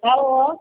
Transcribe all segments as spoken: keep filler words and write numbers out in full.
Alô?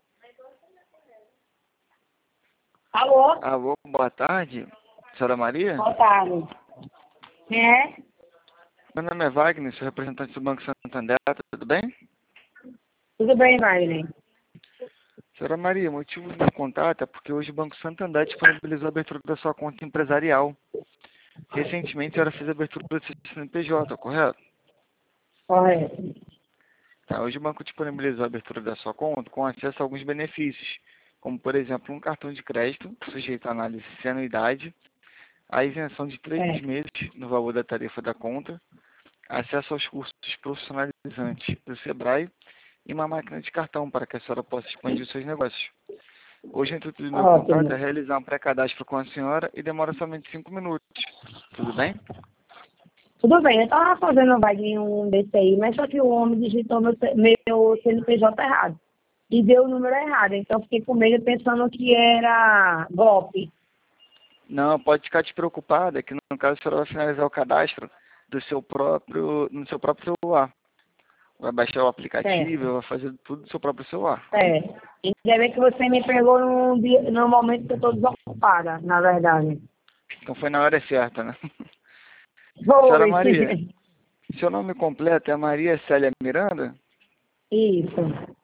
Alô? Alô, boa tarde. Senhora Maria? Boa tarde. Quem é? Meu nome é Wagner, sou representante do Banco Santander, tudo bem? Tudo bem, Wagner? Senhora Maria, o motivo do meu contato é porque hoje o Banco Santander disponibilizou a abertura da sua conta empresarial. Recentemente a senhora fez a abertura do seu C N P J, correto? Correto. Tá, hoje o banco disponibilizou a abertura da sua conta com acesso a alguns benefícios, como por exemplo um cartão de crédito, sujeito à análise sem anuidade, a isenção de três É. meses no valor da tarifa da conta, acesso aos cursos profissionalizantes do Sebrae e uma máquina de cartão para que a senhora possa expandir os seus negócios. Hoje o intuito do meu contato é Ótimo. realizar um pré-cadastro com a senhora e demora somente cinco minutos. Tudo bem? Tudo bem, eu estava fazendo, Wagner, um desse aí, mas só que o homem digitou meu, C- meu C N P J errado. E deu o número errado. Então eu fiquei com medo pensando que era golpe. Não, pode ficar despreocupada, que no caso a senhora vai finalizar o cadastro do seu próprio, no seu próprio celular. Vai baixar o Certo. aplicativo, vai fazer tudo do seu próprio celular. É. Ainda bem que você me pegou num, dia- num momento que eu estou desocupada, na verdade. Então foi na hora certa, né? Senhora Foi. Maria, seu nome completo é Maria Célia Miranda? Isso.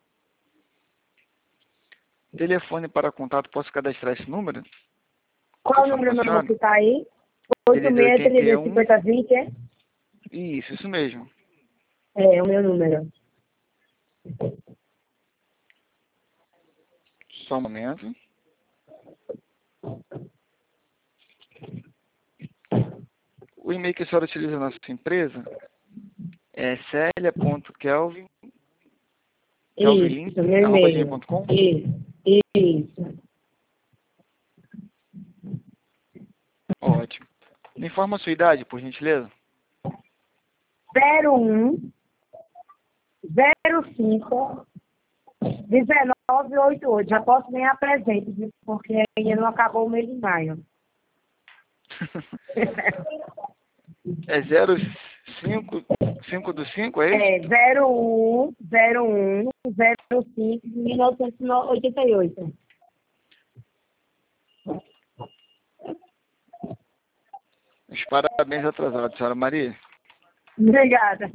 Telefone para contato, posso cadastrar esse número? Qual o Telefone com número a meu senhora? que está aí? D D D oitenta e um. oito seis três zero, cinco zero vinte, é? Isso, isso mesmo. É, o meu número. Só um momento. O e-mail que a senhora utiliza na sua empresa é celia.kelvin, kelvin, Isso, meu arroba gmail e-mail. ponto com. Isso, isso. Ótimo. Me informa a sua idade, por gentileza. zero um zero cinco dezenove oitenta e oito. Já posso ganhar presente, viu? Porque ainda não acabou o mês de maio. É zero cinco, cinco do cinco, é isso? É zero um zero um zero cinco mil novecentos e oitenta e oito. Os parabéns atrasados, senhora Maria. Obrigada.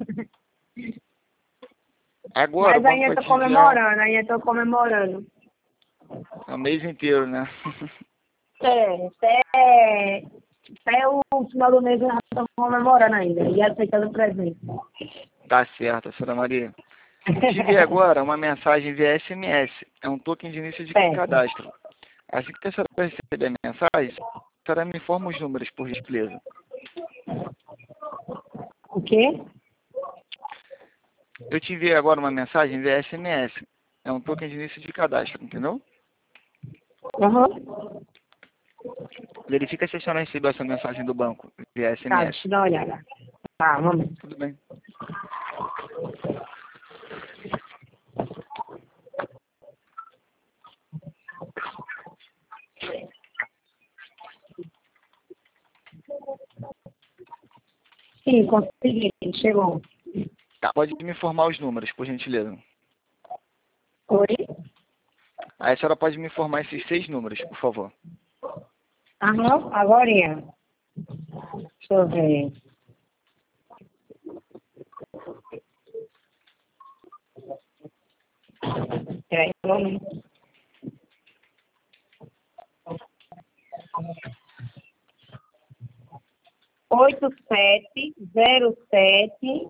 Agora o Mas banco ainda vai estou te enviar comemorando, ainda estou comemorando. o mês inteiro, né? É, até, até o final do mês eu já estou comemorando ainda e aceitando presente. Tá certo, senhora Maria. Te enviei agora uma mensagem via S M S. É um token de início de Certo. cadastro. Assim que a senhora receber a mensagem, a senhora me informa os números, por gentileza. O quê? Eu te enviei agora uma mensagem via S M S. É um token de início de cadastro, entendeu? Uhum. Verifica se a senhora recebeu essa mensagem do banco via Tá, S M S. deixa eu dar uma olhada. Tá, vamos. Tudo bem. Sim, consegui, chegou. Tá, pode me informar os números, por gentileza. Oi? Aí a senhora pode me informar esses seis números, por favor. Aham, agorinha. Deixa eu ver. Peraí, um momento. Oito sete zero sete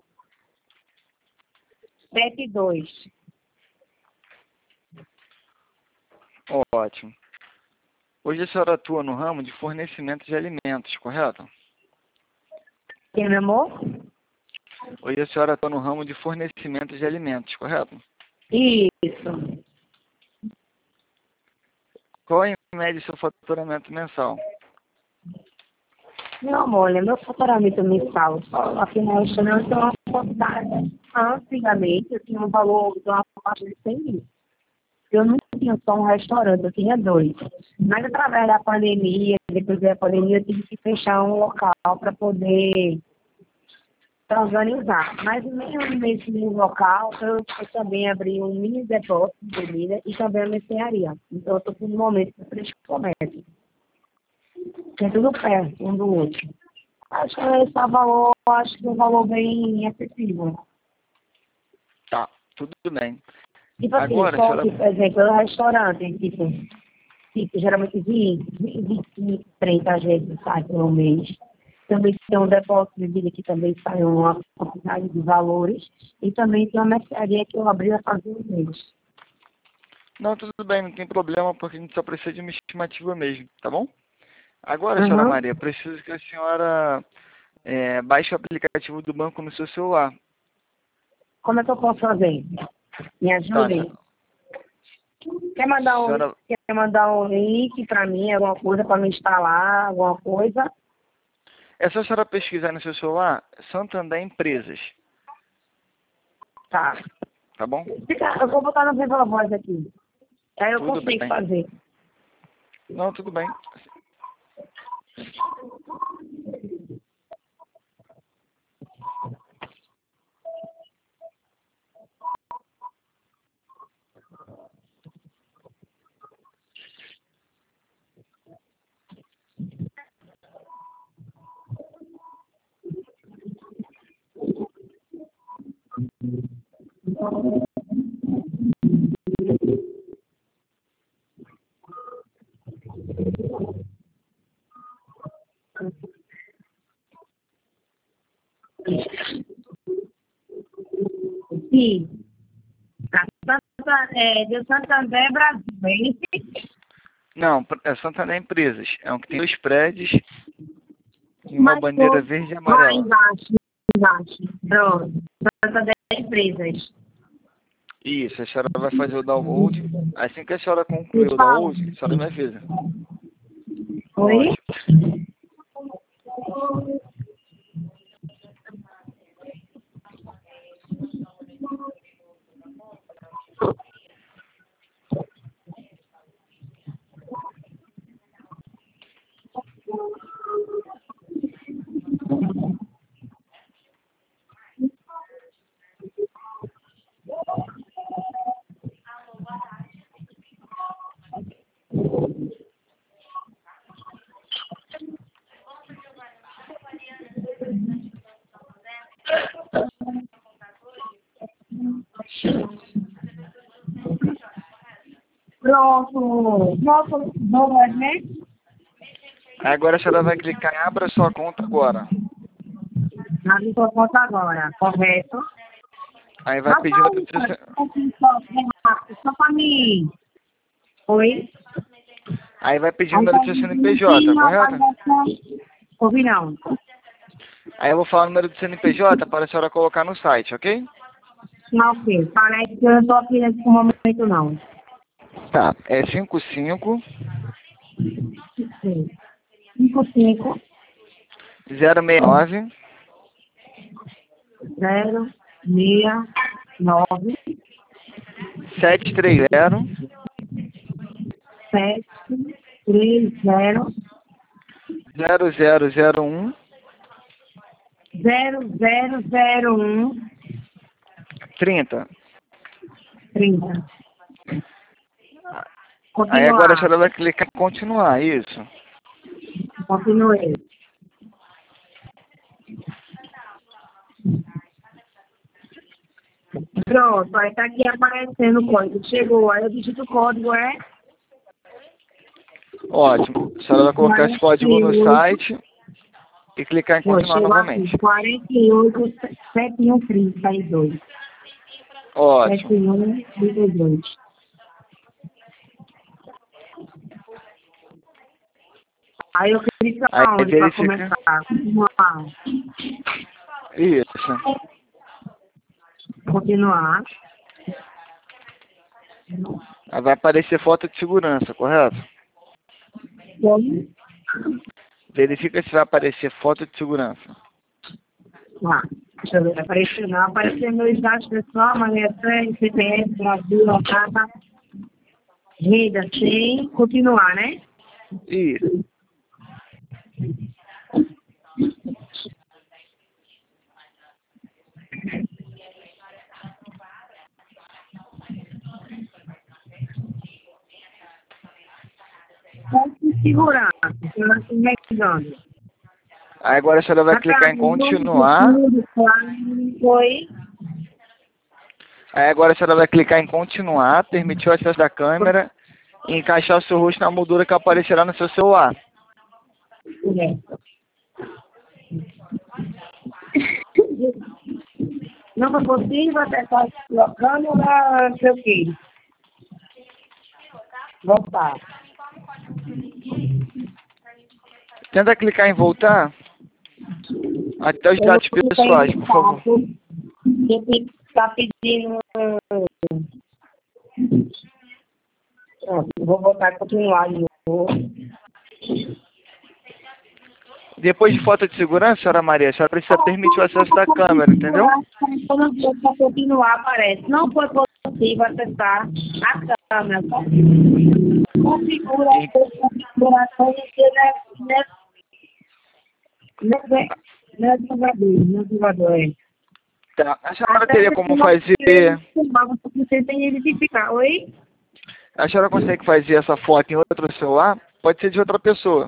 sete dois. Ótimo. Hoje a senhora atua no ramo de fornecimento de alimentos, correto? Quem, meu amor? Hoje a senhora atua no ramo de fornecimento de alimentos, correto? Isso. Qual é, em média, o seu faturamento mensal? Meu amor, olha, meu faturamento mensal, só aqui no restaurante tem uma quantidade. Antigamente, eu tinha um valor de uma faixa de cem mil. Eu não tinha só um restaurante, eu tinha dois. Mas através da pandemia, depois da pandemia, eu tive que fechar um local para poder para organizar. Mas mesmo nesse local, eu, eu também abri um mini depósito de bebida e também a mercearia. Então, eu estou por um momento com três comércios. Que é tudo perto um do outro. Acho que esse valor, acho que é um valor bem acessível. Tá, tudo bem. Tipo assim, Agora, a só senhora... que, por exemplo, o restaurante, tipo, tipo geralmente vinte, vinte, trinta vezes sai por um mês. Também tem um depósito de bebida que também sai uma quantidade de valores. E também tem uma mercearia que eu abri a fazer um mês. Não, tudo bem, não tem problema, porque a gente só precisa de uma estimativa mesmo, tá bom? Agora, senhora Uhum. Maria, preciso que a senhora é, baixe o aplicativo do banco no seu celular. Como é que eu posso fazer? Me Tá, ajudem. senhora? Quer mandar um, senhora quer mandar um link para mim, alguma coisa para me instalar, alguma coisa? é só a senhora pesquisar no seu celular Santander Empresas, Tá. tá bom? Fica- Eu vou botar no Viva Voz aqui. Aí eu Tudo consigo bem. fazer. Não, tudo bem. Sim. A Santa, é, de Santander Brasil, é isso? Não, é Santander Empresas. É um que tem dois prédios e uma Mas bandeira tô verde e lá amarela. embaixo, embaixo. Pronto. Santander Empresas. Isso, a senhora vai fazer o download. Assim que a senhora concluir Me o fala. download, a senhora me avisa. Oi? Ótimo. Pronto. Nosso valor, né? Agora a senhora vai clicar em Abra sua conta agora. Abre sua conta agora, correto? Aí vai Mas pedir só o número de isso, C- assim, só, bem rápido, só para mim. Oi? Aí vai pedir o Aí número tá do seu dizendo C N P J, assim, a correto? avaliação. Ouvi não. Aí eu vou falar o número do C N P J para a senhora colocar no site, ok? Não, ok. Parece que eu não estou aqui nesse momento, não. Tá, é cinco cinco Sim. cinco cinco zero seis nove zero seis nove sete três zero sete três zero zero zero zero um zero zero zero um trinta. trinta. Aí agora a Continuar. senhora vai clicar em continuar, isso. Continue. Pronto, aí tá aqui aparecendo o código. Chegou, aí eu digito o código, é Ótimo. A senhora vai colocar esse código no site e clicar em Pô, continuar chegou aqui, novamente. quarenta e oito, setenta e um, trinta e dois. Ótimo. setenta e um, trinta e dois. Aí eu clico Aí aonde para verifica. começar? Continuar. Isso. Continuar. Aí vai aparecer foto de segurança, correto? Como? Verifica se vai aparecer foto de segurança. Lá. Deixa eu ver, apareceu não. Apareceu meus dados pessoal, maneira três, C P F, Brasil, data, renda cem, continuar, né? Isso. Pode segurar, ela se revisando. Aí agora a senhora vai clicar em continuar. Foi. Aí agora a senhora vai clicar em continuar, permitir o acesso da câmera e encaixar o seu rosto na moldura que aparecerá no seu celular. Não foi possível acessar a câmera, não sei o quê. Voltar. Tenta clicar em voltar até os dados pessoais, por favor. Ele está pedindo... Pronto, vou voltar a continuar de novo. Depois de foto de segurança, senhora Maria, a senhora precisa permitir o acesso da câmera, entendeu? Quando eu vou continuar, aparece. Não foi possível acessar a câmera. Configura a configuração do navegador. Tá. A senhora teria como fazer... Você tem que identificar. Oi? A senhora consegue fazer essa foto em outro celular? Pode ser de outra pessoa.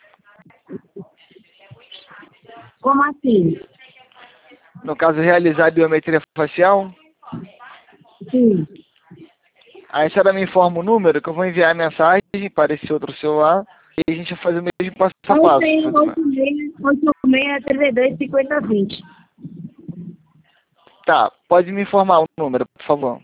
Como assim? No caso, realizar a biometria facial? Sim. Aí a senhora me informa o número que eu vou enviar a mensagem para esse outro celular e a gente vai fazer o mesmo passo a passo. oito seis oito seis três dois cinco zero dois zero. Tá, pode me informar o número, por favor.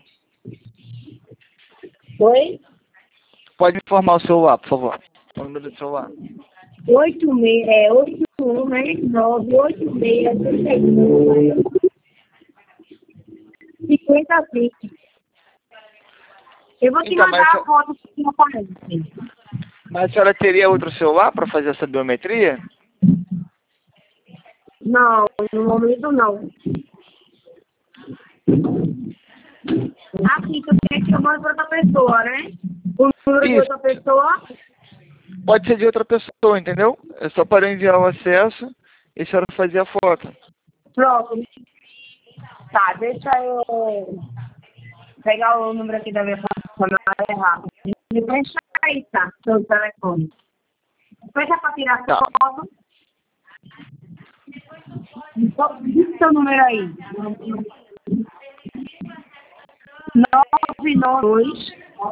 Oi? Pode me informar o celular, por favor. O número do celular. oito seis, é, oito um, né? nove oito seis, cinquenta cinco. Eu vou te Então, mandar mas a foto que não aparece. Mas a senhora teria outro celular para fazer essa biometria? Não, no momento não. Aqui, tu quer que eu mande para outra pessoa, né? O número de outra pessoa? Pode ser de outra pessoa, entendeu? É só para enviar o acesso e a senhora fazer a foto. Pronto. Tá, deixa eu pegar o número aqui da minha funcionária errado. Me deixa aí, tá? Seu telefone. Fecha para tirar Tá. foto. Diz seu número aí. nove nove dois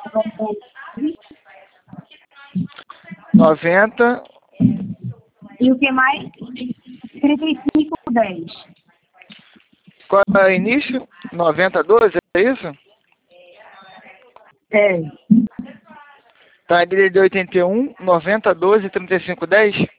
noventa. E o que mais? trinta e cinco dez. Qual é o início? noventa doze, é isso? É. Tá, D D D oitenta e um, noventa doze, trinta e cinco dez?